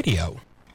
Radio.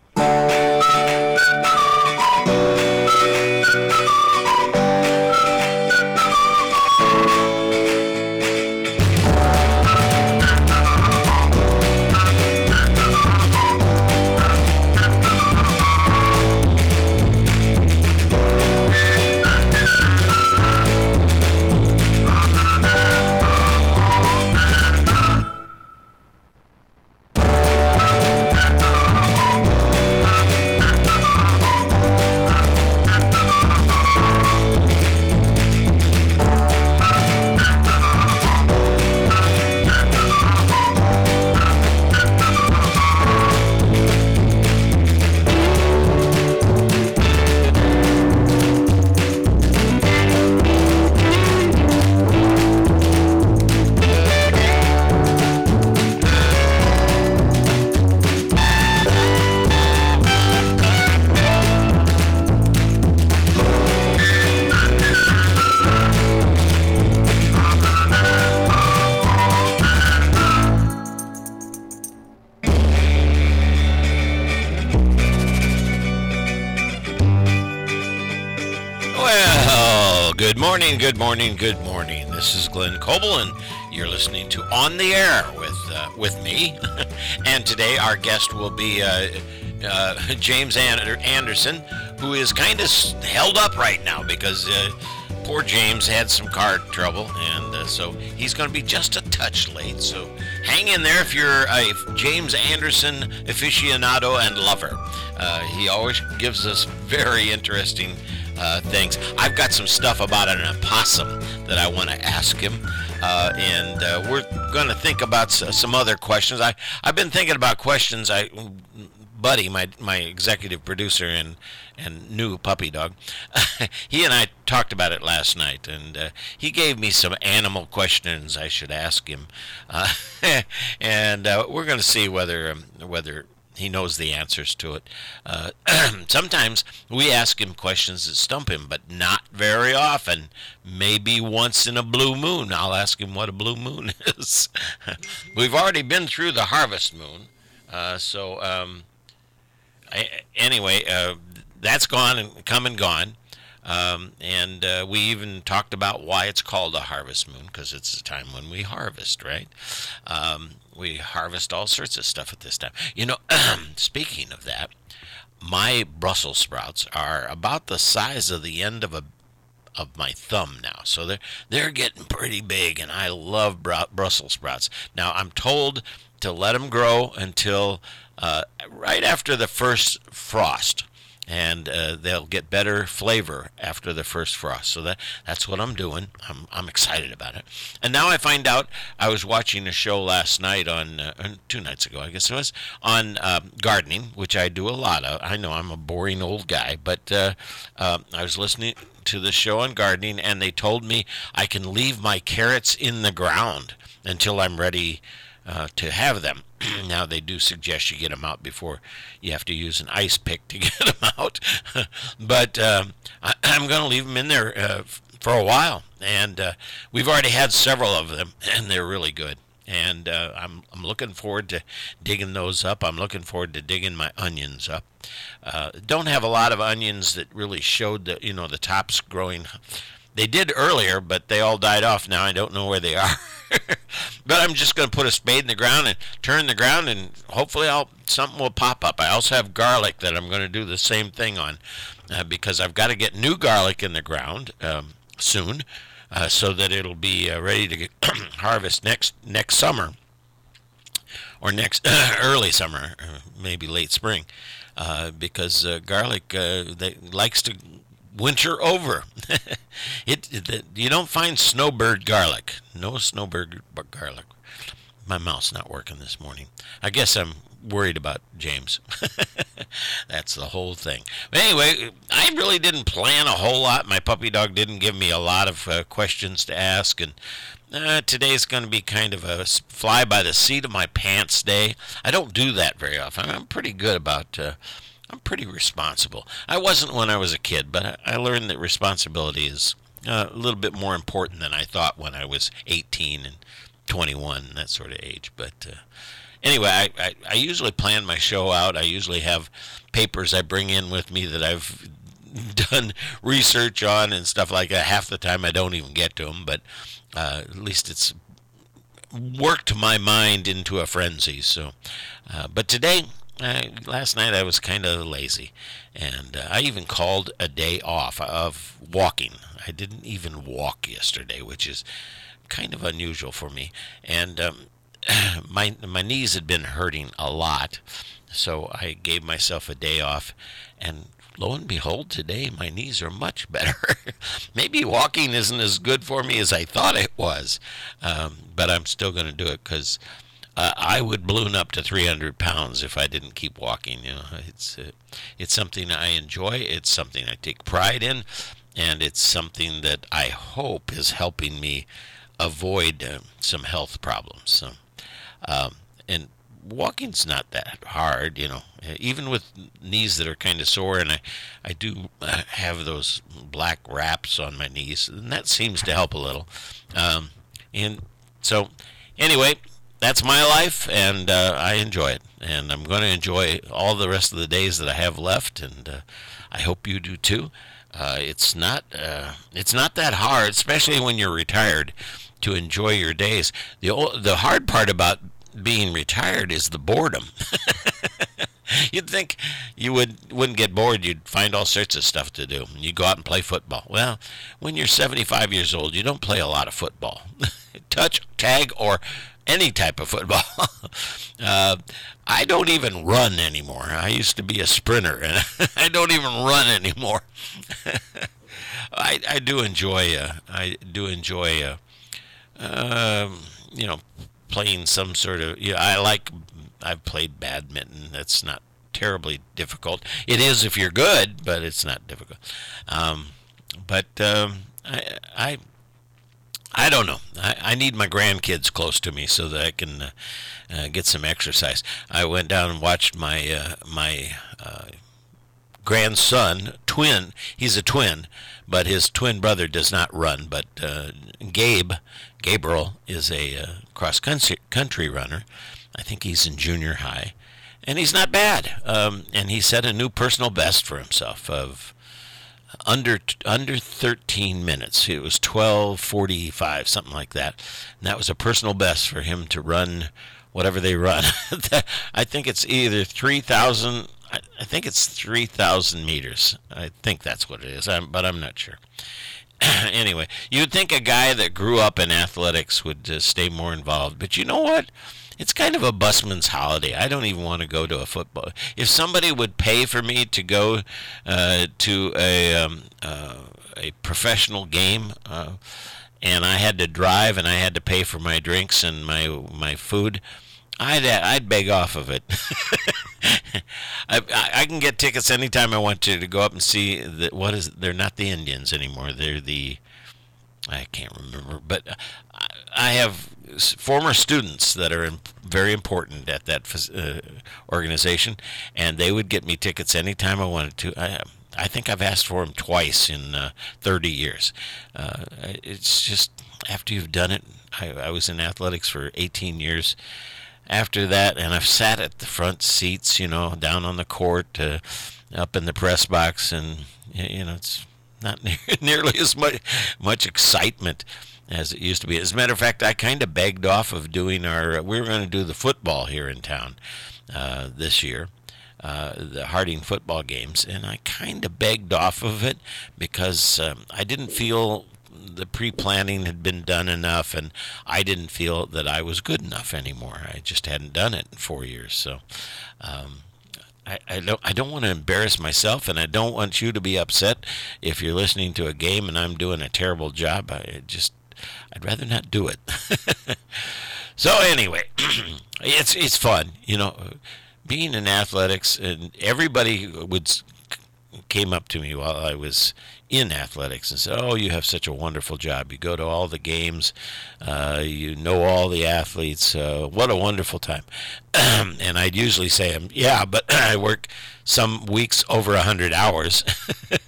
Good morning. This is Glenn Coble, and you're listening to On the Air with me. And today our guest will be James Anderson, who is kind of held up right now because poor James had some car trouble, and so he's going to be just a touch late. So hang in there if you're a James Anderson aficionado and lover. He always gives us very interesting things. I've got some stuff about an opossum that I want to ask him, and we're going to think about some other questions. I've been thinking about questions. Buddy, my executive producer and new puppy dog, he and I talked about it last night, and he gave me some animal questions I should ask him, and we're going to see whether he knows the answers to it. Sometimes we ask him questions that stump him, but not very often. Maybe once in a blue moon, I'll ask him what a blue moon is. We've already been through the harvest moon, anyway, that's gone and come and gone. And we even talked about why it's called a harvest moon, because it's the time when we harvest, right? We harvest all sorts of stuff at this time. You know, speaking of that, my Brussels sprouts are about the size of the end of my thumb now, so they're getting pretty big, and I love Brussels sprouts. Now I'm told to let them grow until right after the first frost. And they'll get better flavor after the first frost. So that's what I'm doing. I'm excited about it. And now I find out, I was watching a show last night on 2 nights ago, I guess it was, on gardening, which I do a lot of. I know I'm a boring old guy, but I was listening to the show on gardening, and they told me I can leave my carrots in the ground until I'm ready to have them. Now, they do suggest you get them out before you have to use an ice pick to get them out. But I'm going to leave them in there for a while. And we've already had several of them, and they're really good. And I'm looking forward to digging those up. I'm looking forward to digging my onions up. Don't have a lot of onions that really showed the tops growing. They did earlier, but they all died off now. I don't know where they are. But I'm just going to put a spade in the ground and turn the ground, and hopefully something will pop up. I also have garlic that I'm going to do the same thing on, because I've got to get new garlic in the ground soon, so that it'll be ready to harvest next summer, or next early summer, maybe late spring, because garlic likes to winter over. You don't find snowbird garlic. No snowbird garlic. My mouth's not working this morning. I guess I'm worried about James. That's the whole thing. But anyway, I really didn't plan a whole lot. My puppy dog didn't give me a lot of questions to ask, and today's going to be kind of a fly by the seat of my pants day. I don't do that very often. I'm pretty good about I'm pretty responsible. I wasn't when I was a kid, but I learned that responsibility is a little bit more important than I thought when I was 18 and 21, that sort of age. But Anyway, I usually plan my show out. I usually have papers I bring in with me that I've done research on and stuff like that. Half the time I don't even get to them, but at least it's worked my mind into a frenzy. So, but today, last night I was kind of lazy, and I even called a day off of walking. I didn't even walk yesterday, which is kind of unusual for me, and my knees had been hurting a lot, so I gave myself a day off, and lo and behold, today my knees are much better. Maybe walking isn't as good for me as I thought it was, but I'm still going to do it because I would balloon up to 300 pounds if I didn't keep walking. You know, it's something I enjoy. It's something I take pride in, and it's something that I hope is helping me avoid some health problems. So, and walking's not that hard, you know. Even with knees that are kind of sore, and I do have those black wraps on my knees, and that seems to help a little. And so, anyway, that's my life, and I enjoy it, and I'm going to enjoy all the rest of the days that I have left, and I hope you do too. It's not that hard, especially when you're retired, to enjoy your days. The hard part about being retired is the boredom. You'd think you wouldn't get bored. You'd find all sorts of stuff to do. You go out and play football. Well, when you're 75 years old, you don't play a lot of football. Touch, tag, or any type of football. I don't even run anymore. I used to be a sprinter, and I don't even run anymore. I do enjoy. You know, playing some sort of. Yeah, I've played badminton. That's not terribly difficult. It is if you're good, but it's not difficult. I don't know. I need my grandkids close to me so that I can get some exercise. I went down and watched my grandson, twin. He's a twin, but his twin brother does not run. But Gabriel is a cross country runner. I think he's in junior high, and he's not bad. And he set a new personal best for himself of under 13 minutes. It was 12:45, something like that. And that was a personal best for him to run whatever they run. I think it's either 3,000. I think it's 3,000 meters. I think that's what it is, but I'm not sure. Anyway, you'd think a guy that grew up in athletics would stay more involved, but you know what? It's kind of a busman's holiday. I don't even want to go to a football. If somebody would pay for me to go to a professional game, and I had to drive and I had to pay for my drinks and my food, I'd beg off of it. I can get tickets anytime I want to go up and see they're not the Indians anymore. They're I can't remember, but I have former students that are very important at that organization, and they would get me tickets anytime I wanted to. I think I've asked for them twice in 30 years. It's just after you've done it. I was in athletics for 18 years. After that, and I've sat at the front seats, you know, down on the court, up in the press box, and you know, it's not nearly as much excitement as it used to be. As a matter of fact, I kind of begged off of doing we were going to do the football here in town this year, the Harding football games, and I kind of begged off of it because I didn't feel the pre-planning had been done enough, and I didn't feel that I was good enough anymore. I just hadn't done it in 4 years, so I don't want to embarrass myself, and I don't want you to be upset if you're listening to a game and I'm doing a terrible job. I'd rather not do it. So anyway, it's fun, you know, being in athletics, and everybody came up to me while I was in athletics and said, "Oh, you have such a wonderful job. You go to all the games, you know all the athletes. What a wonderful time." And I'd usually say, "Yeah, but I work some weeks over 100 hours."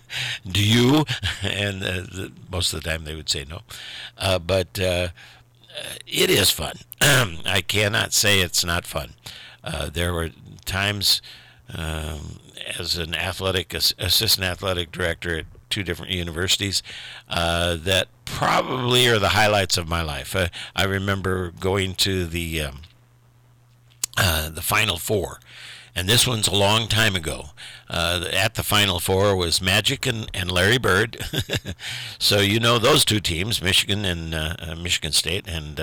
"Do you?" And most of the time they would say no. But It is fun. I cannot say it's not fun. There were times as an assistant athletic director at two different universities that probably are the highlights of my life. I remember going to the Final Four, and this one's a long time ago. At the Final Four was Magic and Larry Bird. So you know those two teams, Michigan and Michigan State and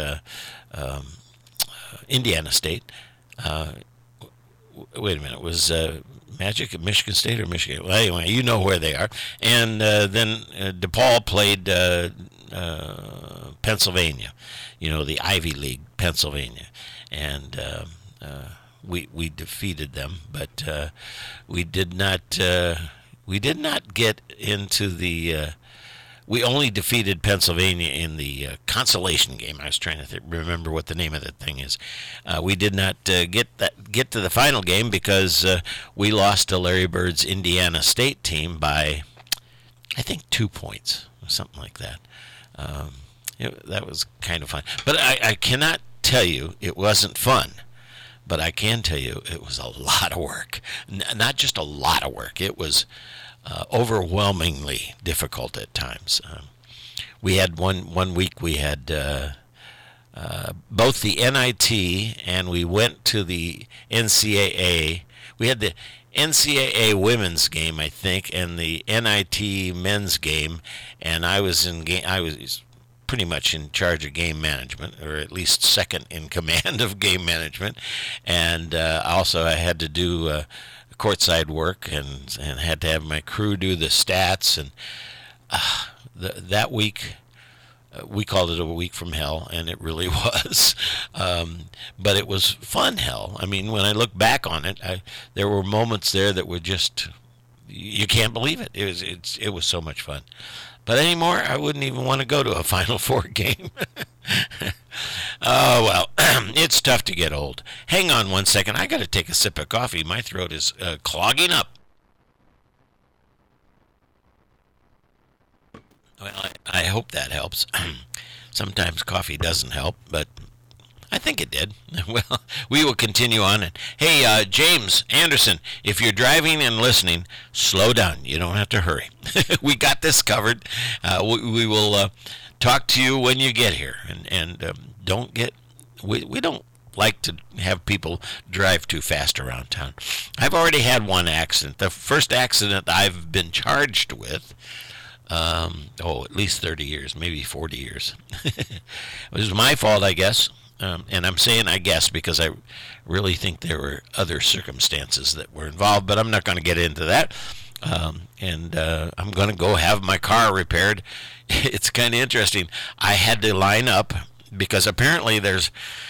Indiana State. Wait a minute, was Magic at Michigan State or Michigan? Well, anyway, you know where they are. And then DePaul played Pennsylvania, the Ivy League, Pennsylvania, and we defeated them, but we did not get into the. We only defeated Pennsylvania in the consolation game. I was trying to remember what the name of that thing is. We did not get to the final game because we lost to Larry Bird's Indiana State team by, I think, 2 points, or something like that. That was kind of fun. But I cannot tell you it wasn't fun. But I can tell you it was a lot of work. Not just a lot of work. It was overwhelmingly difficult at times. We had one week we had both the NIT and we went to the NCAA. We had the NCAA women's game, I think, and the NIT men's game, and I was pretty much in charge of game management, or at least second in command of game management, and also I had to do courtside work and had to have my crew do the stats, and that week we called it a week from hell, and it really was. But it was fun hell. I mean, when I look back on it, there were moments there that were just, you can't believe it. It was so much fun. But anymore, I wouldn't even want to go to a Final Four game. Oh, well, it's tough to get old. Hang on one second. I got to take a sip of coffee. My throat is clogging up. Well, I hope that helps. Sometimes coffee doesn't help, but I think it did. Well, we will continue on. And hey, James Anderson, if you're driving and listening, slow down. You don't have to hurry. We got this covered. We will talk to you when you get here, and don't get. We don't like to have people drive too fast around town. I've already had one accident. The first accident I've been charged with. At least 30 years, maybe 40 years. It was my fault, I guess. And I'm saying I guess because I really think there were other circumstances that were involved, but I'm not going to get into that. I'm going to go have my car repaired. It's kind of interesting. I had to line up because apparently there's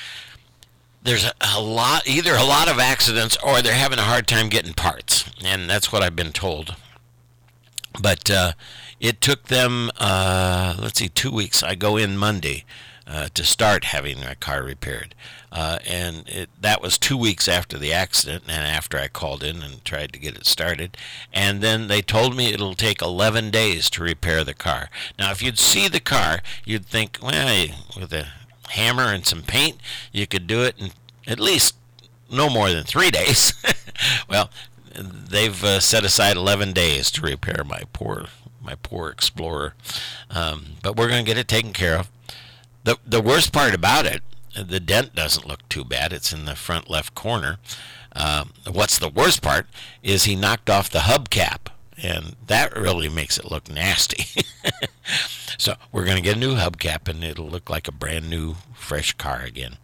a lot of accidents or they're having a hard time getting parts, and that's what I've been told. But it took them, 2 weeks. I go in Monday to start having my car repaired. That was 2 weeks after the accident and after I called in and tried to get it started. And then they told me it'll take 11 days to repair the car. Now, if you'd see the car, you'd think, well, with a hammer and some paint, you could do it in at least no more than 3 days. Well, they've set aside 11 days to repair my poor Explorer. But we're going to get it taken care of. The worst part about it, the dent doesn't look too bad. It's in the front left corner. What's the worst part is he knocked off the hubcap, and that really makes it look nasty. So we're going to get a new hubcap, and it'll look like a brand new, fresh car again.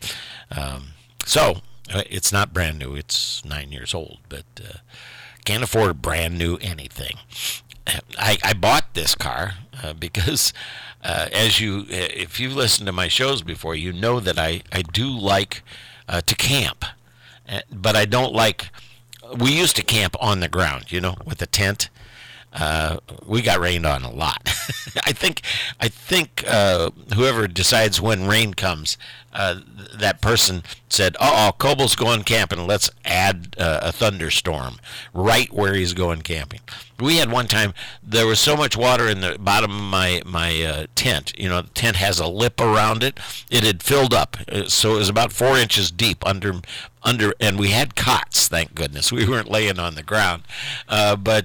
It's not brand new. It's 9 years old, but can't afford brand new anything. I bought this car because, if you've listened to my shows before, you know that I do like to camp, but I don't like. We used to camp on the ground, with a tent. we got rained on a lot. I think whoever decides when rain comes, that person said, "Oh, Coble's going camping. Let's add a thunderstorm right where he's going camping." We had one time there was so much water in the bottom of my tent. You know, the tent has a lip around it. It had filled up, so it was about 4 inches deep under, and we had cots. Thank goodness we weren't laying on the ground, but.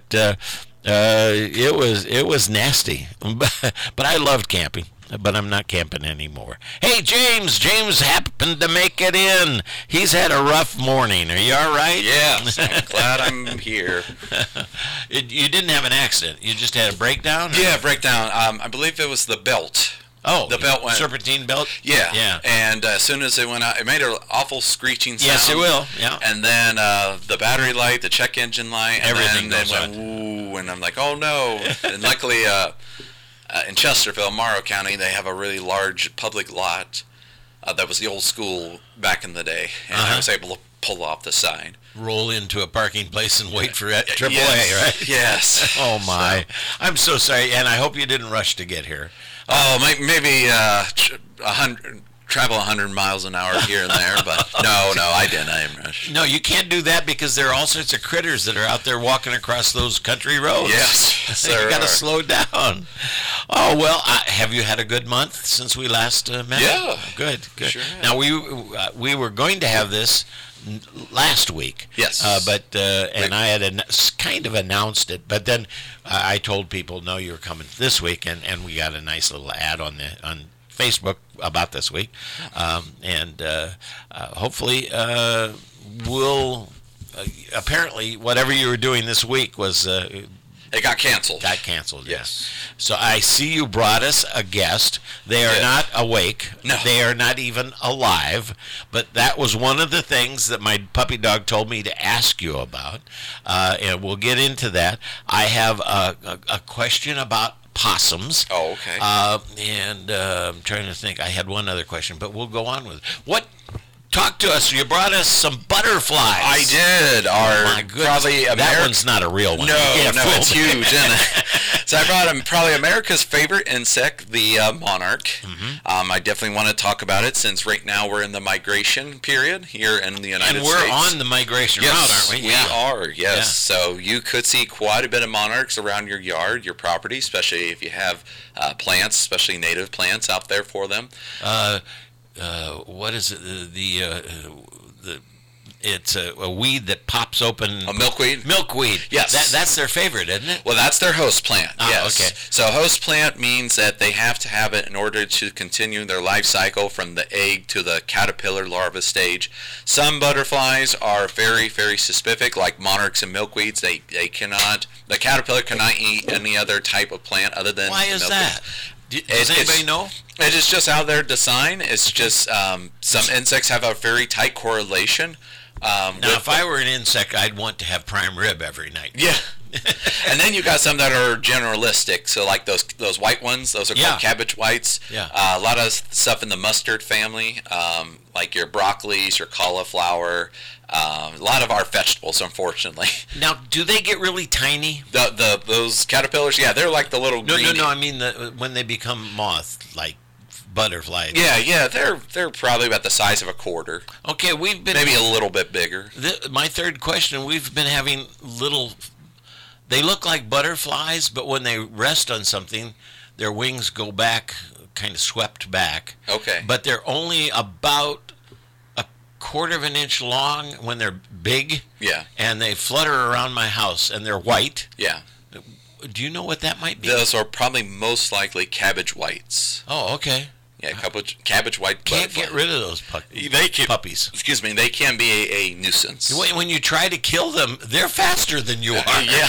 It was nasty, but I loved camping. But I'm not camping anymore. Hey, James happened to make it in. He's had a rough morning. Are you all right? Yes, I'm glad I'm here. You didn't have an accident. You just had a breakdown? Yeah, breakdown. I believe it was the belt. Oh, the belt went. Serpentine belt? Yeah. Yeah. And as soon as it went out, it made an awful screeching sound. Yes, it will. Yeah. And then the battery light, the check engine light, and everything then goes went ooh, and I'm like, oh no. And luckily, in Chesterfield, Morrow County, they have a really large public lot that was the old school back in the day, and I was able to pull off the side. Roll into a parking place and wait for AAA, yes. right? Yes. Oh my! So. I'm so sorry, and I hope you didn't rush to get here. Oh, maybe 100. Travel 100 miles an hour here and there, but no, I didn't. I didn't rush. No, you can't do that because there are all sorts of critters that are out there walking across those country roads. Yes, you got to slow down. Oh well, have you had a good month since we last met? Yeah, good. Sure now we were going to have this last week. Yes, and I had kind of announced it, but then I told people, no, you're coming this week, and we got a nice little ad on Facebook about this week, and hopefully we'll apparently whatever you were doing this week was it got canceled. Yes. So I see you brought us a guest. They are not awake. No. They are not even alive. But that was one of the things that my puppy dog told me to ask you about, and we'll get into that. I have a question about possums. Oh, okay. And I'm trying to think. I had one other question, but we'll go on with it. Talk to us. You brought us some butterflies. I did. My goodness. Probably that one's not a real one. No, it's huge, isn't it? So I brought probably America's favorite insect, the monarch. Mm-hmm. I definitely want to talk about it since right now we're in the migration period here in the United States. And we're on the migration route, aren't we? We are, yes. Yeah. So you could see quite a bit of monarchs around your yard, your property, especially if you have plants, especially native plants out there for them. What is it? It's a weed that pops open. A milkweed? Milkweed. Yes. That's their favorite, isn't it? Well, that's their host plant, yes. Okay. So host plant means that they have to have it in order to continue their life cycle from the egg to the caterpillar larva stage. Some butterflies are very, very specific, like monarchs and milkweeds. They cannot, the caterpillar cannot eat any other type of plant other than Why is milkweed. that? Does anybody know? It is just how they're designed. It's just some insects have a very tight correlation. Now, if I were an insect, I'd want to have prime rib every night. Yeah. And then you got some that are generalistic. So like those white ones, those are called cabbage whites. Yeah. A lot of stuff in the mustard family, like your broccolis, your cauliflower, a lot of our vegetables, unfortunately. Now, do they get really tiny? Those caterpillars, yeah, they're like the little green. No. I mean when they become moth, like butterflies. Yeah, they're probably about the size of a quarter. Okay, we've been maybe a little bit bigger. My third question: we've been having little. They look like butterflies, but when they rest on something, their wings go back, kind of swept back. Okay. But they're only about a quarter of an inch long when they're big. Yeah. And they flutter around my house, and they're white. Yeah. Do you know what that might be? Those are probably most likely cabbage whites. Oh, okay. Yeah, cabbage white. Can't get rid of those puppies. Excuse me, they can be a nuisance. When you try to kill them, they're faster than you are. Yeah.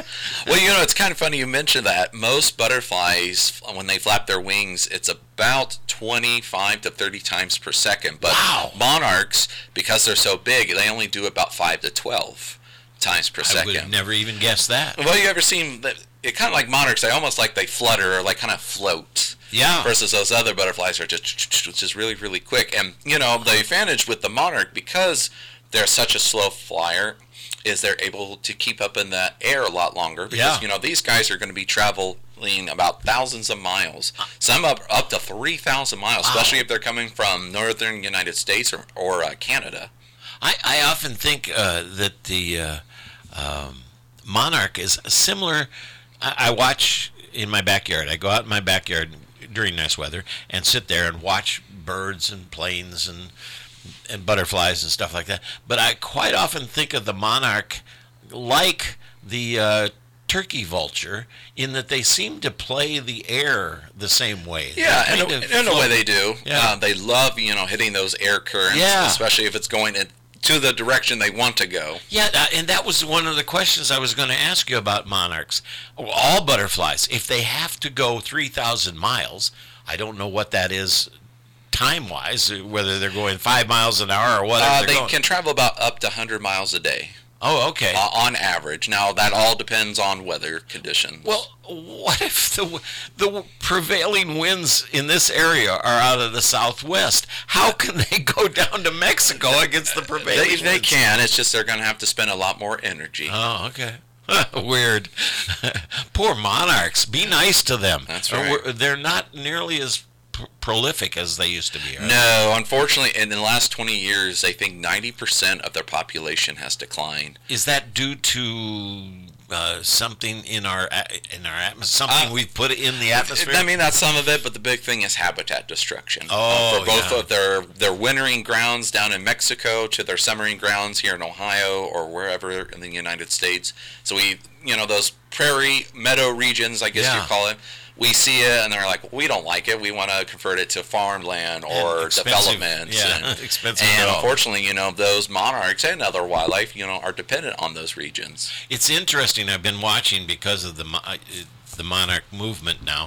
Well, it's kind of funny you mentioned that. Most butterflies, when they flap their wings, it's about 25 to 30 times per second. But monarchs, because they're so big, they only do about 5 to 12 times per second. I would have never even guessed that. Well, you ever seen that? It kind of like monarchs, they almost like they flutter or like kind of float. Yeah. Versus those other butterflies are just really, really quick. And, the advantage with the monarch, because they're such a slow flyer, is they're able to keep up in the air a lot longer because these guys are going to be traveling about thousands of miles, some up to 3,000 miles, especially if they're coming from northern United States or Canada. I often think that the monarch is similar. I watch in my backyard. I go out in my backyard during nice weather and sit there and watch birds and planes and butterflies and stuff like that. But I quite often think of the monarch like the turkey vulture in that they seem to play the air the same way. Yeah, in a way they do. Yeah. They love, hitting those air currents, especially if it's going to the direction they want to go. Yeah, and that was one of the questions I was going to ask you about monarchs. All butterflies, if they have to go 3,000 miles, I don't know what that is time-wise, whether they're going 5 miles an hour or whatever they can travel about up to 100 miles a day. Oh, okay. On average. Now, that all depends on weather conditions. Well, what if the prevailing winds in this area are out of the southwest? How can they go down to Mexico against the prevailing winds? They can. It's just they're going to have to spend a lot more energy. Oh, okay. Weird. Poor monarchs. Be nice to them. That's right. They're not nearly as prolific as they used to be. Right? No, unfortunately, in the last 20 years, I think 90% of their population has declined. Is that due to something in our atmosphere? Something we put in the atmosphere? I mean, that's some of it, but the big thing is habitat destruction. Oh, for both of their wintering grounds down in Mexico to their summering grounds here in Ohio or wherever in the United States. So those prairie meadow regions, I guess you call it. We see it, and they're like, we don't like it. We want to convert it to farmland or development. Yeah, expensive. And unfortunately, those monarchs and other wildlife, are dependent on those regions. It's interesting. I've been watching because of the monarch movement now.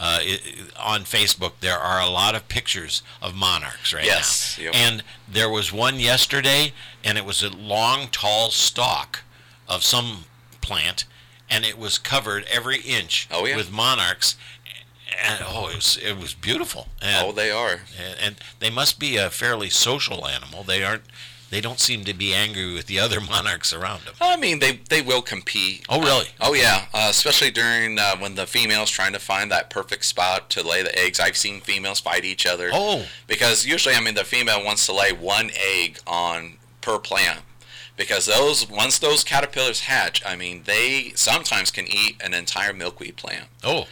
On Facebook, there are a lot of pictures of monarchs right now. Yep. And there was one yesterday, and it was a long, tall stalk of some plant, and it was covered every inch with monarchs. And it was beautiful. And, they are. And they must be a fairly social animal. They don't seem to be angry with the other monarchs around them. I mean, they will compete. Oh, really? Yeah. Especially during when the female's trying to find that perfect spot to lay the eggs. I've seen females fight each other. Oh. Because usually, the female wants to lay one egg per plant. Because once those caterpillars hatch, they sometimes can eat an entire milkweed plant. Oh.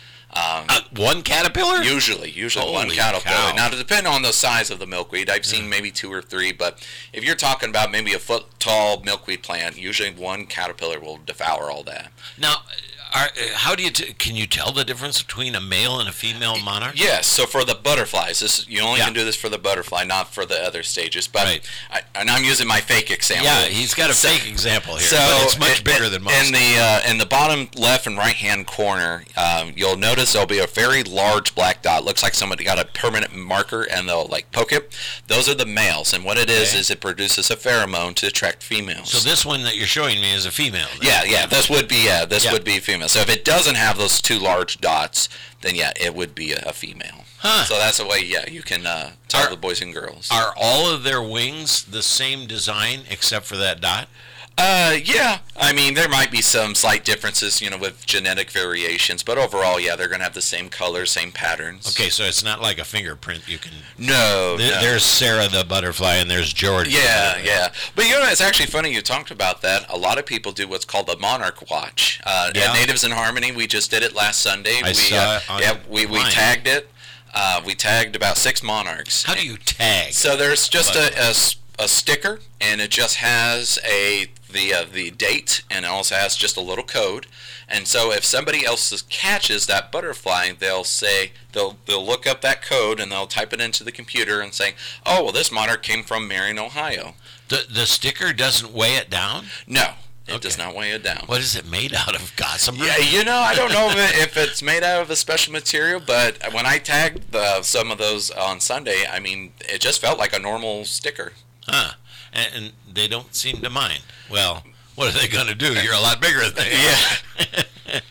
One caterpillar? Usually Holy one caterpillar. Cow. Now, to depend on the size of the milkweed, I've seen maybe 2 or 3, but if you're talking about maybe a foot-tall milkweed plant, usually one caterpillar will devour all that. Now, how do you can you tell the difference between a male and a female monarch? Yes. So for the butterflies, you only can do this for the butterfly, not for the other stages. But and I'm using my fake example. Yeah, he's got a fake example here. But it's much bigger than most. In the bottom left and right hand corner, you'll notice there'll be a very large black dot. Looks like somebody got a permanent marker and they'll poke it. Those are the males, and what it is it produces a pheromone to attract females. So this one that you're showing me is a female. Then. Yeah. This would be female. So if it doesn't have those 2 large dots, then it would be a female. Huh. So that's a way, you can tell the boys and girls. Are all of their wings the same design except for that dot? Yeah. There might be some slight differences, with genetic variations, but overall, they're going to have the same colors, same patterns. Okay, so it's not like a fingerprint you can... No. There's Sarah the butterfly and there's George. Yeah. But it's actually funny you talked about that. A lot of people do what's called the Monarch Watch. At Natives in Harmony, we just did it last Sunday. I saw it we tagged it. We tagged about 6 monarchs. How do you tag? So there's just a sticker, and it just has the date, and it also has just a little code. And so if somebody else catches that butterfly, they'll look up that code and they'll type it into the computer and say, oh, well, this monarch came from Marion, Ohio. The sticker doesn't weigh it down? No. It does not weigh it down. What is it made out of? Gossamer? Yeah, I don't know if it's made out of a special material, but when I tagged some of those on Sunday, it just felt like a normal sticker. Huh. And they don't seem to mind. Well, what are they going to do? You're a lot bigger than they are.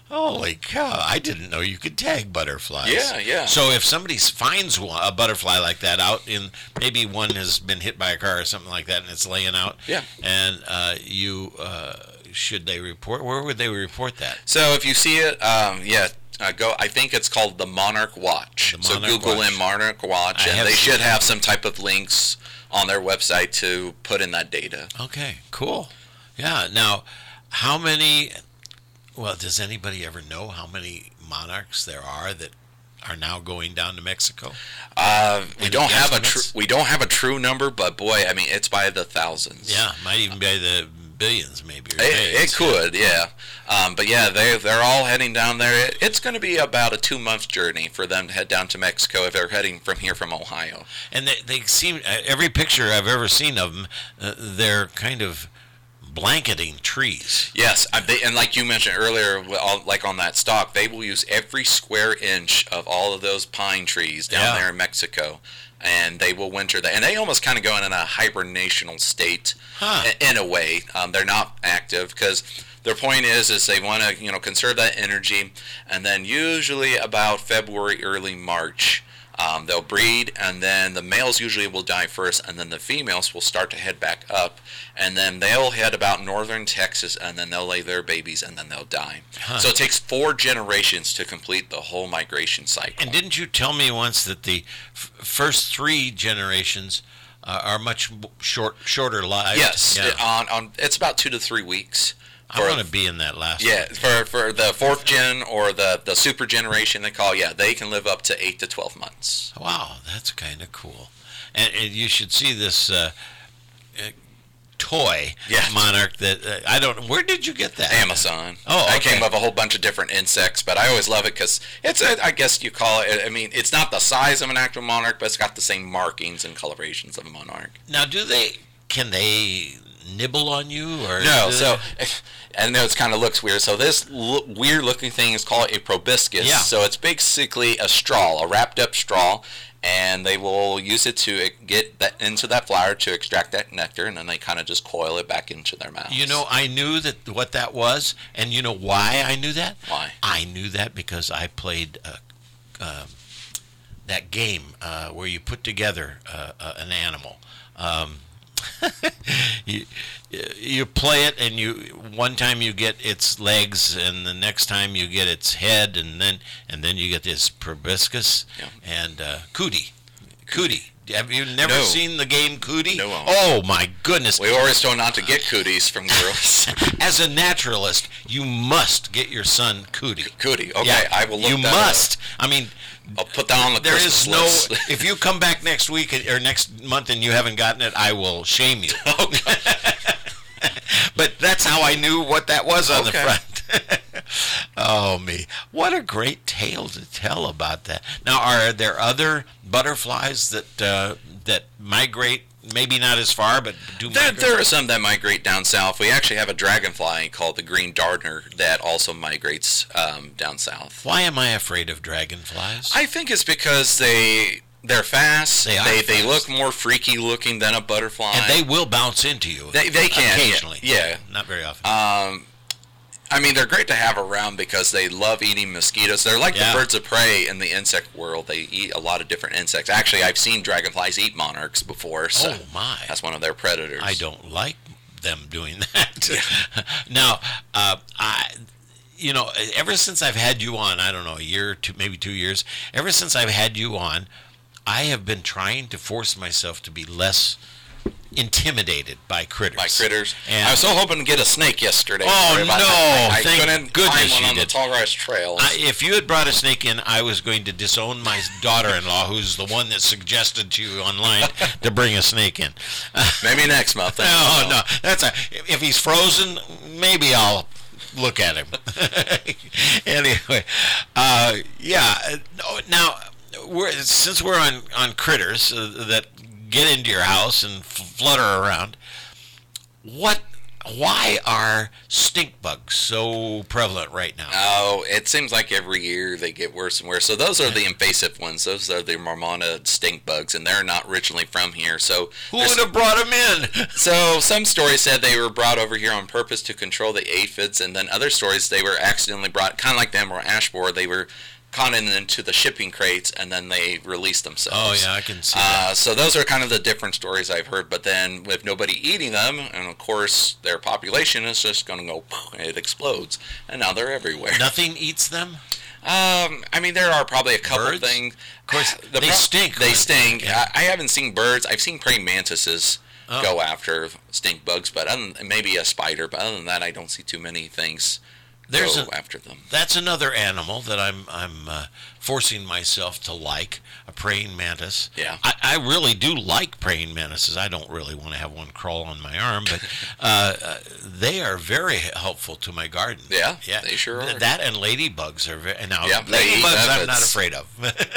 Holy cow! I didn't know you could tag butterflies. Yeah, yeah. So if somebody finds a butterfly like that out in, maybe one has been hit by a car or something like that, and it's laying out. Yeah. And should they report? Where would they report that? So if you see it, go. I think it's called the Monarch Watch. So Google in Monarch Watch, and they should have some type of links on their website to put in that data. Okay, cool. Yeah. Now, how many? Well, does anybody ever know how many monarchs there are that are now going down to Mexico? We don't have a true number, but boy, I mean, it's by the thousands. Yeah, might even be the billions, maybe. It could, yeah. But yeah, they're all heading down there. It's going to be about a 2-month journey for them to head down to Mexico if they're heading from Ohio. And they seem, every picture I've ever seen of them, they're kind of blanketing trees. Yes, and like you mentioned earlier, like on that stalk, they will use every square inch of all of those pine trees down there in Mexico, and they will winter there. And they almost kind of go in a hibernational state in a way. They're not active because their point is they want to conserve that energy, and then usually about February, early March. They'll breed, and then the males usually will die first, and then the females will start to head back up, and then they'll head about northern Texas, and then they'll lay their babies, and then they'll die. So it takes 4 generations to complete the whole migration cycle. And didn't you tell me once that the first 3 generations are much shorter lives? Yes, it's about 2 to 3 weeks. I want to be in that last one. Yeah, for the 4th gen or the super generation they call, they can live up to 8 to 12 months. Wow, that's kind of cool. And you should see this toy monarch that I don't. Where did you get that? Amazon. Oh, okay. I came up with a whole bunch of different insects, but I always love it because I guess you call it. I mean, it's not the size of an actual monarch, but it's got the same markings and colorations of a monarch. Now, can they nibble on you or no? So. I know it kind of looks weird. So this weird-looking thing is called a proboscis. Yeah. So it's basically a straw, a wrapped-up straw, and they will use it to get that into that flower to extract that nectar, and then they kind of just coil it back into their mouths. I knew what that was, and you know why I knew that? Why? I knew that because I played that game where you put together an animal. You play it, and one time you get its legs, and the next time you get its head, and then you get this proboscis and cootie. Have you never seen the game Cootie? No. Oh my goodness! We always told not to get cooties from girls. As a naturalist, you must get your son Cootie. Cootie, okay, I will look that up. You must. I mean, I'll put that on the Christmas list. If you come back next week or next month and you haven't gotten it, I will shame you. But that's how I knew what that was on the front. Oh, me. What a great tale to tell about that. Now, are there other butterflies that migrate, maybe not as far, but do migrate? There are some that migrate down south. We actually have a dragonfly called the green darner that also migrates down south. Why am I afraid of dragonflies? I think it's because they're fast. They look more freaky looking than a butterfly. And they will bounce into you. They can. Occasionally. Yeah. Not very often. I mean, they're great to have around because they love eating mosquitoes. They're like the birds of prey in the insect world. They eat a lot of different insects. Actually, I've seen dragonflies eat monarchs before. So oh, my. That's one of their predators. I don't like them doing that. Yeah. Now, ever since I've had you on, I don't know, a year, maybe 2 years, ever since I've had you on, I have been trying to force myself to be less intimidated by critters. And I was so hoping to get a snake yesterday. Oh, no. I Thank goodness find one you on did. the Tall Grass Trail. If you had brought a snake in, I was going to disown my daughter-in-law, who's the one that suggested to you online to bring a snake in. Maybe next month. No. If he's frozen, maybe I'll look at him. Anyway, now, since we're on critters that get into your house and flutter around, what Why are stink bugs so prevalent right now? Oh, it seems like every year they get worse and worse. So those are the invasive ones. Those are the Marmona stink bugs, and they're not originally from here. So who would have brought them in? So some stories said they were brought over here on purpose to control the aphids, and then other stories they were accidentally brought, kind of like the emerald ash borer. They were caught into the shipping crates, and then they released themselves. Oh yeah, I can see that. So those are kind of the different stories I've heard. But then with nobody eating them, and of course their population is just going to go, it explodes, and now they're everywhere. Nothing eats them? I mean, there are probably a couple Birds? things. Of course, they stink. They stink. Yeah. I haven't seen birds. I've seen praying mantises go after stink bugs, but maybe a spider. But other than that, I don't see too many things go after them. That's another animal that I'm forcing myself to like, a praying mantis. Yeah. I really do like praying mantises. I don't really want to have one crawl on my arm, but they are very helpful to my garden. Yeah, they sure are. That and ladybugs are very... Now, yeah, ladybugs I'm not afraid of.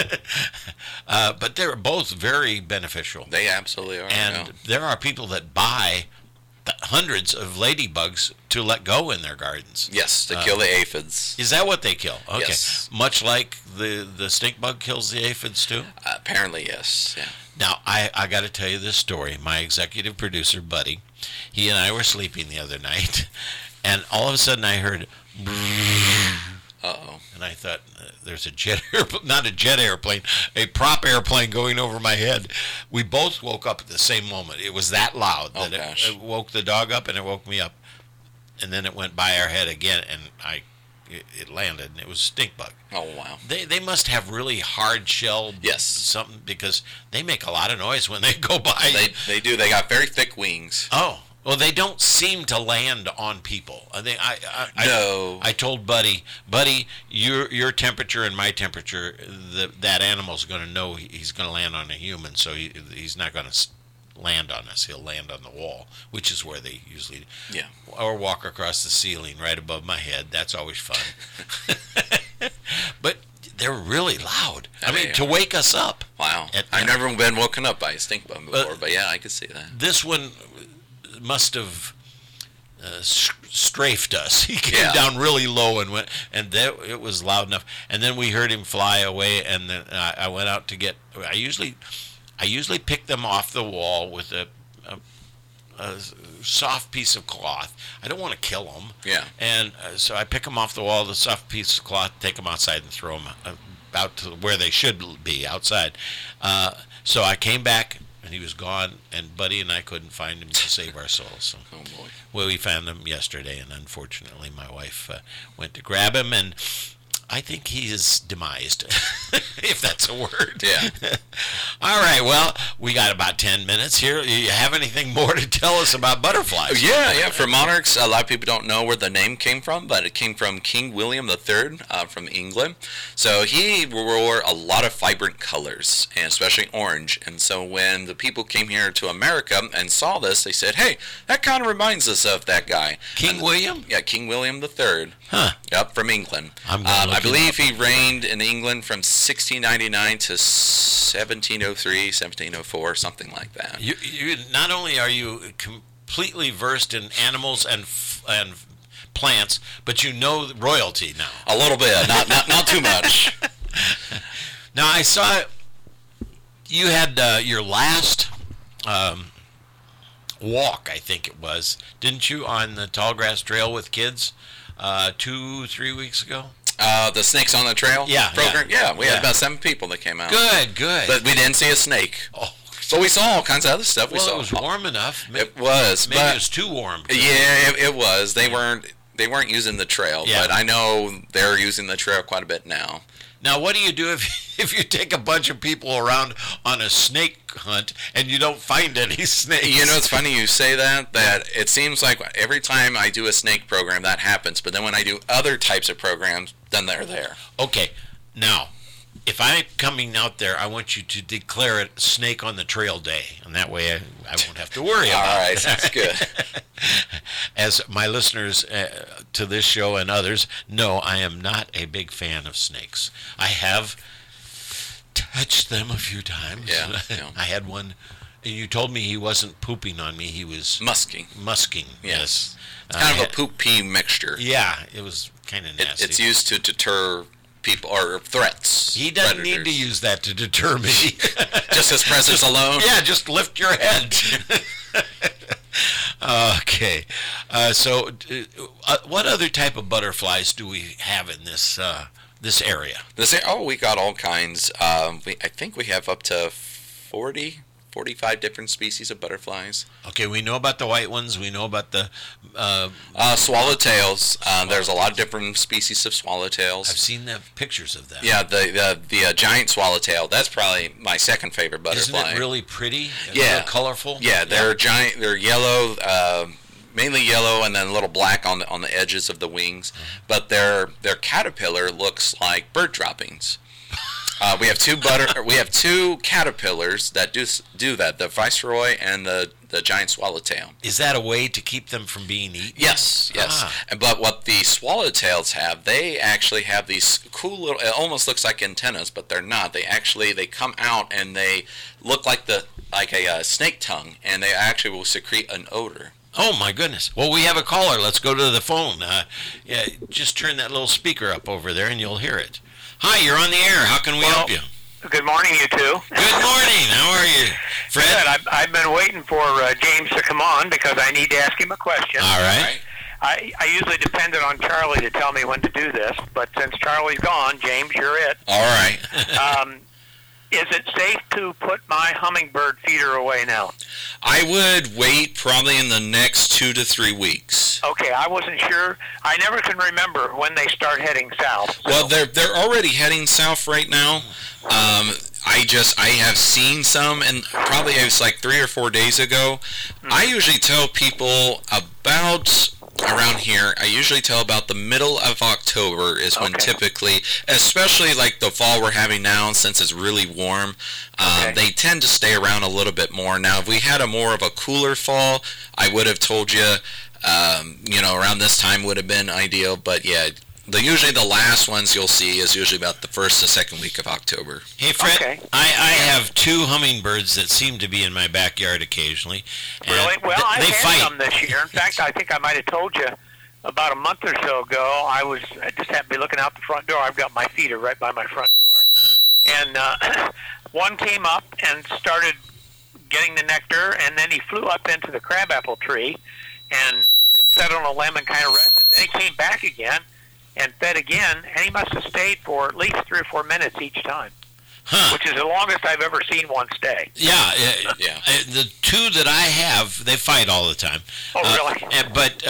But they're both very beneficial. They absolutely are. And there are people that buy hundreds of ladybugs to let go in their gardens. Yes, to kill the aphids. Is that what they kill? Okay. Yes. Much like the stink bug kills the aphids too? Apparently, yes. Yeah. Now, I got to tell you this story. My executive producer, Buddy, he and I were sleeping the other night, and all of a sudden I heard... Uh-oh. And I thought, there's a jet airplane, not a jet airplane, a prop airplane going over my head. We both woke up at the same moment. It was that loud that it woke the dog up and it woke me up. And then it went by our head again, and it landed, and it was a stink bug. Oh, wow. They must have really hard shell something, because they make a lot of noise when they go by. They do. They got very thick wings. Oh. Well, they don't seem to land on people. I told Buddy, your temperature and my temperature, that animal's going to know he's going to land on a human, so he's not going to land on us. He'll land on the wall, which is where they usually or walk across the ceiling right above my head. That's always fun. But they're really loud. I mean, to wake us up. Wow. I've never been woken up by a stink bug before, but yeah, I could see that. This one must have strafed us. He came down really low and went, and it was loud enough. And then we heard him fly away, and then I went out to get. I usually pick them off the wall with a soft piece of cloth. I don't want to kill them. Yeah. And so I pick them off the wall, the soft piece of cloth, take them outside and throw them out to where they should be, outside. So I came back, and he was gone, and Buddy and I couldn't find him to save our souls. So, oh, boy. Well, we found him yesterday, and unfortunately my wife went to grab him, and I think he is demised, if that's a word. Yeah. All right, well, we got about 10 minutes here. You have anything more to tell us about butterflies? Yeah. For monarchs, a lot of people don't know where the name came from, but it came from King William III from England. So he wore a lot of vibrant colors, and especially orange. And so when the people came here to America and saw this, they said, hey, that kind of reminds us of that guy. King William? Yeah, King William III. Huh. Yep, from England. I believe he reigned in England from 1699 to 1703, 1704, something like that. You not only are you completely versed in animals and plants, but you know royalty now. A little bit, not too much. Now I saw you had your last walk, I think it was, didn't you, on the Tallgrass Trail with kids 2-3 weeks ago? The Snakes on the Trail program? Yeah, we had about 7 people that came out. Good. But we didn't see a snake. Oh. So we saw all kinds of other stuff. Well, it was warm enough. It was. Maybe it was too warm. Yeah, it was. They weren't using the trail, but I know they're using the trail quite a bit now. Now, what do you do if you take a bunch of people around on a snake hunt and you don't find any snakes? You know, it's funny you say that it seems like every time I do a snake program, that happens. But then when I do other types of programs, then they're there. Okay. Now, if I'm coming out there, I want you to declare it Snake on the Trail Day. And that way I won't have to worry about it. All right, that's good. As my listeners to this show and others know, I am not a big fan of snakes. I have touched them a few times. Yeah. I had one You told me he wasn't pooping on me. He was Musking. musking. Yes. It's kind of a poop-pee mixture. Yeah, it was kind of nasty. It's used to deter people or threats. He doesn't predators. need to use that to deter me. Just his presence alone? Yeah, just lift your head. Okay. What other type of butterflies do we have in this area? We got all kinds. I think we have up to 45 different species of butterflies. Okay, we know about the white ones. We know about the swallowtails. There's a lot of different species of swallowtails. I've seen the pictures of that. Yeah, the giant swallowtail. That's probably my second favorite butterfly. Isn't it really pretty? Yeah, colorful. Yeah, they're giant. They're yellow, mainly yellow, and then a little black on the edges of the wings. Mm-hmm. But their caterpillar looks like bird droppings. We have two caterpillars that do that. The viceroy and the giant swallowtail. Is that a way to keep them from being eaten? Yes. But what the swallowtails have, they actually have these cool little. It almost looks like antennas, but they're not. They come out and they look like a snake tongue, and they actually will secrete an odor. Oh my goodness! Well, we have a caller. Let's go to the phone. Just turn that little speaker up over there, and you'll hear it. Hi, you're on the air. How can we help you? Good morning, you two. Good morning. How are you, Fred? Good. I've been waiting for James to come on because I need to ask him a question. All right. I usually depended on Charlie to tell me when to do this, but since Charlie's gone, James, you're it. All right. Is it safe to put my hummingbird feeder away now? I would wait probably in the next 2 to 3 weeks. Okay, I wasn't sure. I never can remember when they start heading south. So. Well, they're already heading south right now. I have seen some, and probably it was like 3 or 4 days ago. Mm-hmm. I usually tell people about around here. I usually tell about the middle of October is when typically, especially like the fall we're having now, since it's really warm, they tend to stay around a little bit more. Now, if we had a more of a cooler fall, I would have told you, around this time would have been ideal. But yeah. Usually the last ones you'll see is usually about the first or second week of October. Hey, Fred, I have 2 hummingbirds that seem to be in my backyard occasionally. Really? Well, I've had some this year. In fact, I think I might have told you about a month or so ago, I just happened to be looking out the front door. I've got my feeder right by my front door. And one came up and started getting the nectar, and then he flew up into the crabapple tree and sat on a limb and kind of rested. Then he came back again and fed again, and he must have stayed for at least 3 or 4 minutes each time, which is the longest I've ever seen one stay. Yeah. The 2 that I have, they fight all the time. Oh, really? But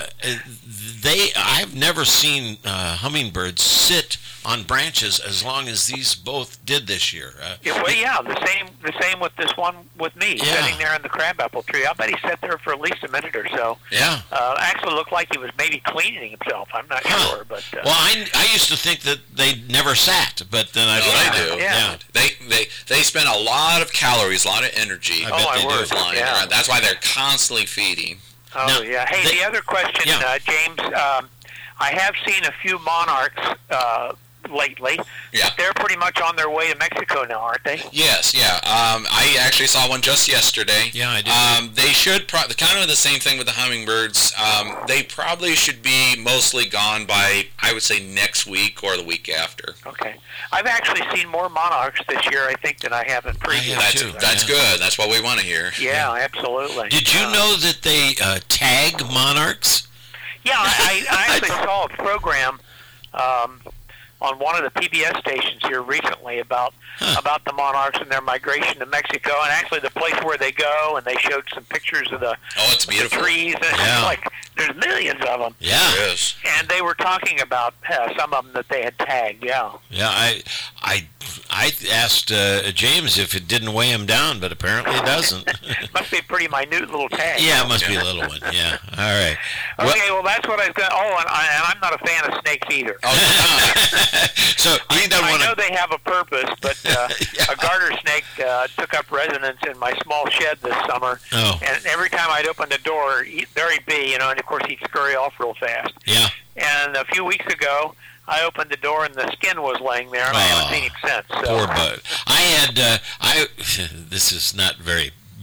I've never seen hummingbirds sit on branches as long as these both did this year. The same with this one with me, sitting there in the crabapple tree. I bet he sat there for at least a minute or so. Yeah. Actually looked like he was maybe cleaning himself. I'm not sure, but. Well, I used to think that they never sat, but then I they do. Yeah. They spend a lot of calories, a lot of energy. I bet they do. Flying around. That's why they're constantly feeding. Oh, yeah. Hey, the other question, James, I have seen a few monarchs lately. Yeah. They're pretty much on their way to Mexico now, aren't they? Yes, yeah. I actually saw one just yesterday. Yeah, I did. They should kind of the same thing with the hummingbirds. They probably should be mostly gone by, I would say, next week or the week after. Okay. I've actually seen more monarchs this year, I think, than I have in previous years. That's good. That's what we want to hear. Yeah, absolutely. Did you know that they tag monarchs? Yeah, I actually saw a program on one of the PBS stations here recently about the monarchs and their migration to Mexico, and actually the place where they go, and they showed some pictures of the it's beautiful. The trees, and it's like there's millions of them. Yeah, there is. And they were talking about some of them that they had tagged. Yeah. Yeah, I asked James if it didn't weigh him down, but apparently it doesn't. Must be a pretty minute little tag. Yeah, it must be a little one. Yeah. All right. Okay, well that's what I've got. Oh, and I'm not a fan of snakes either. So I know they have a purpose, but a garter snake took up residence in my small shed this summer. Oh. And every time I'd open the door, there he'd be, and of course he'd scurry off real fast. Yeah. And a few weeks ago, I opened the door and the skin was laying there, and I haven't seen him since. So. Poor bud. I had. This is not very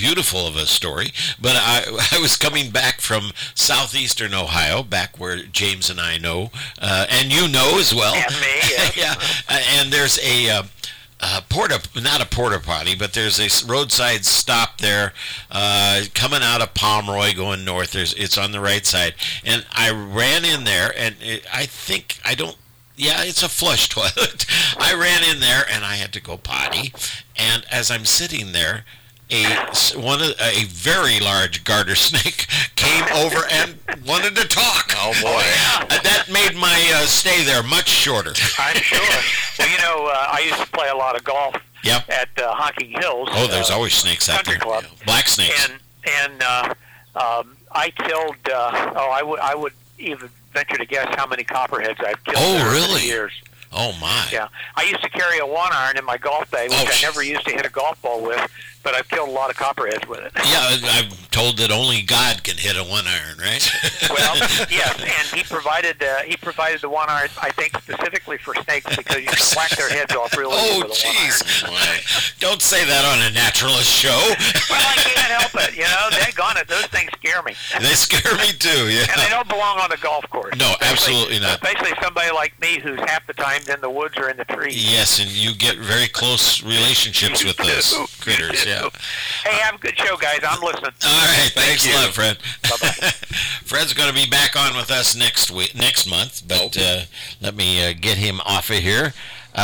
beautiful of a story, but I was coming back from southeastern Ohio, back where James and I know, and you know as well. And me, yeah. Yeah, and there's not a porta potty, but there's a roadside stop there, coming out of Pomeroy going north. It's on the right side, and I ran in there, and it's a flush toilet. I ran in there and I had to go potty, and as I'm sitting there, a very large garter snake came over and wanted to talk. Oh boy! That made my stay there much shorter. I'm sure. Well, I used to play a lot of golf. Yep. At Honking Hills. Oh, there's always snakes out there. Club. Black snakes. And I killed. I would even venture to guess how many copperheads I've killed. Oh, over really? the years. Oh my! Yeah, I used to carry a 1-iron in my golf bag, which I never used to hit a golf ball with, but I've killed a lot of copperheads with it. Yeah, I'm told that only God can hit a 1-iron, right? Well, yes, and he provided the 1-iron, I think, specifically for snakes because you can whack their heads off real easy with a 1-iron. Don't say that on a naturalist show. Well, I can't help it. Daggone it, those things scare me. They scare me too. Yeah. And they don't belong on the golf course. No, absolutely not. Especially somebody like me who's half the time in the woods or in the trees. Yes, and you get very close relationships with those critters. Yeah. Hey, have a good show, guys. I'm listening. All right, thanks a lot, Fred. Bye-bye. Fred's going to be back on with us next month, but let me get him off of here.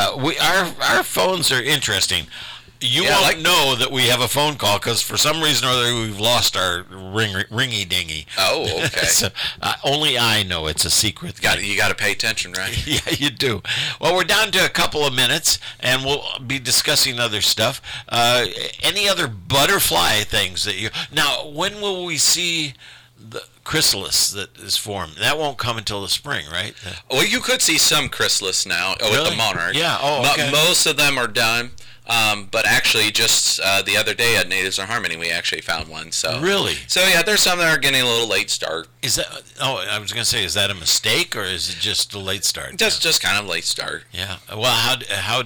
Our phones are interesting. You won't know that we have a phone call because for some reason or other we've lost our ringy-dingy. Oh, okay. So, only I know it's a secret. You got to pay attention, right? Yeah, you do. Well, we're down to a couple of minutes, and we'll be discussing other stuff. Any other butterfly things that you... Now, when will we see the chrysalis that is formed? That won't come until the spring, right? Well, you could see some chrysalis now with the monarch. Yeah, okay. Most of them are done. But actually, just the other day at Natives in Harmony, we actually found one. So really? So yeah, there's some that are getting a little late start. Is that? Oh, I was going to say, is that a mistake or is it just a late start? Just kind of late start. Yeah. Well, how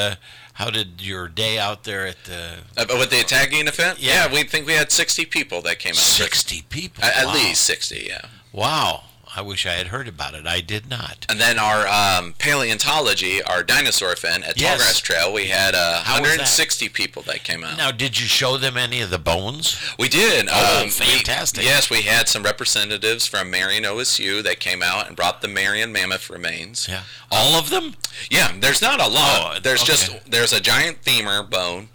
did your day out there at the with the tagging event? Yeah, we think we had 60 people that came out. 60 people. At least 60. Yeah. Wow. I wish I had heard about it. I did not. And then our paleontology, our dinosaur event at Tallgrass Trail, we had 160 people that came out. Now, did you show them any of the bones? We did. Oh, fantastic. Yes, we had some representatives from Marion OSU that came out and brought the Marion mammoth remains. Yeah. All of them? Yeah, there's not a lot. There's a giant femur bone,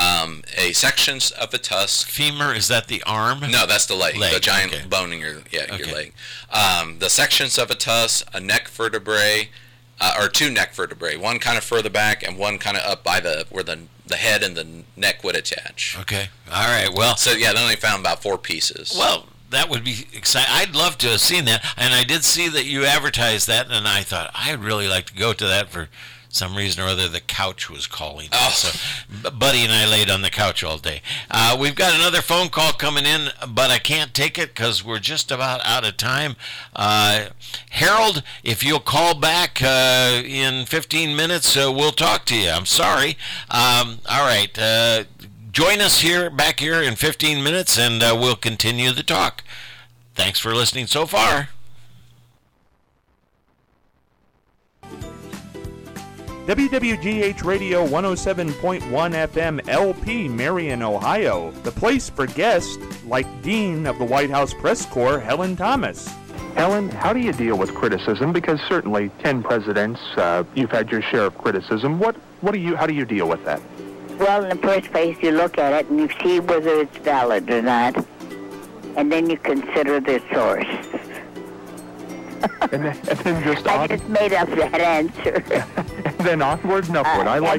a section of a tusk. Femur, is that the arm? No, that's the leg. The giant bone in your leg. The sections of a tusk, a neck vertebrae, or two neck vertebrae. One kind of further back and one kind of up by where the head and the neck would attach. Okay. All right. Well. So yeah, they only found about 4 pieces. Well, that would be exciting. I'd love to have seen that, and I did see that you advertised that, and I thought I'd really like to go to that for some reason or other. The couch was calling. Oh. So Buddy and I laid on the couch all day. We've got another phone call coming in, but I can't take it because we're just about out of time. Harold, if you'll call back in 15 minutes, we'll talk to you. I'm sorry. All right. Join us back here in 15 minutes, and we'll continue the talk. Thanks for listening so far. WWGH Radio 107.1 FM LP, Marion, Ohio. The place for guests like Dean of the White House Press Corps, Helen Thomas. Helen, how do you deal with criticism? Because certainly 10 presidents, you've had your share of criticism. How do you deal with that? Well, in the first place, you look at it and you see whether it's valid or not, and then you consider the source. and then just I just made up that answer. And then onwards and upward. I like